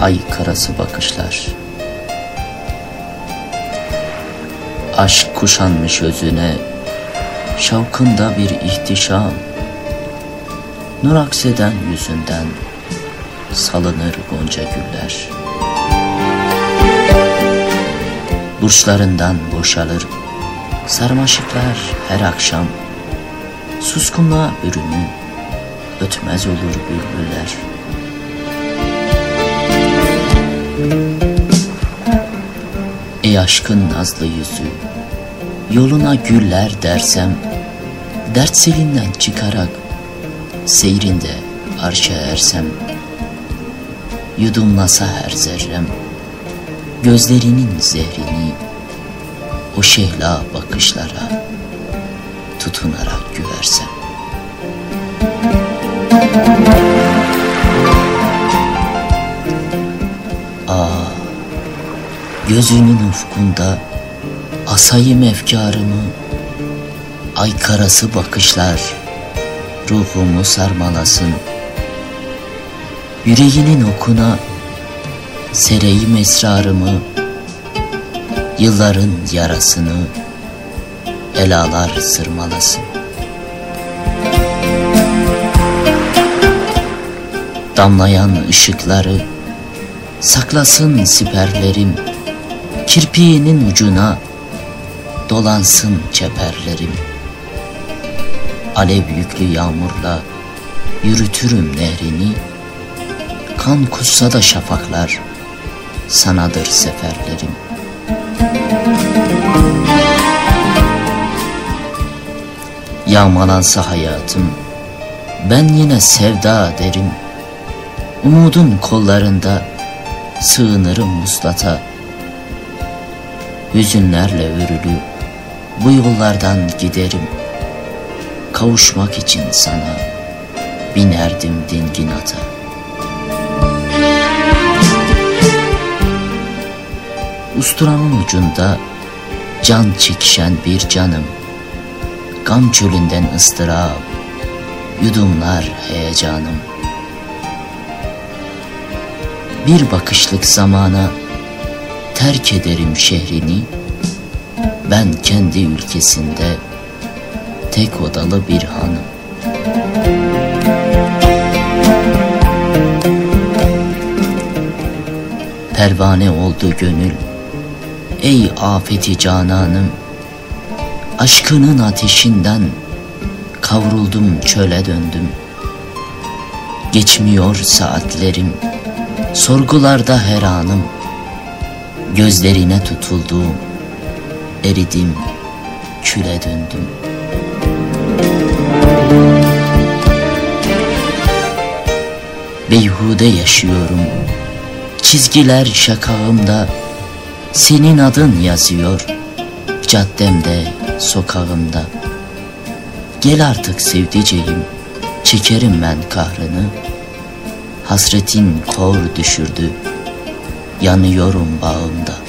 ay karası bakışlar. Aşk kuşanmış özüne, şavkında bir ihtişam. Nur akseden yüzünden salınır gonca güller. Burçlarından boşalır sarmaşıklar her akşam. Suskunluğa bürünür, ötmez olur bülbüller. Ey aşkın nazlı yüzü, yoluna güller dersem, dert selinden çıkarak seyrinde arşa ersem, yudumlasa her zerrem gözlerinin zehrini, o şehla bakışlara tutunarak güversem. Gözünün ufkunda asayım efkarımı, ay karası bakışlar ruhumu sarmalasın. Yüreğinin okuna sereyim esrarımı, yılların yarasını elalar sırmalasın. Damlayan ışıkları saklasın siperlerim, kirpiğinin ucuna dolansın çeperlerim. Alev yüklü yağmurla yürütürüm nehrini, kan kussa da şafaklar sanadır seferlerim. Yağmalansa hayatım, ben yine sevda derim. Umudun kollarında sığınırım vuslata. Hüzünlerle örülü bu yollardan giderim. Kavuşmak için sana binerdim dingin ata. Usturanın ucunda can çekişen bir canım, gam çölünden ıstırap yudumlar heyecanım. Bir bakışlık zamana terk ederim şehrini, ben kendi ülkesinde tek odalı bir hanım. Pervane oldu gönül, ey afeti cananım, aşkının ateşinden kavruldum, çöle döndüm. Geçmiyor saatlerim, sorgularda her anım, gözlerine tutuldum, eridim, küle döndüm. Beyhude yaşıyorum, çizgiler şakağımda, senin adın yazıyor caddemde, sokağımda. Gel artık sevdiceğim, çekerim ben kahrını, hasretin kor düşürdü, yanıyorum bağımda.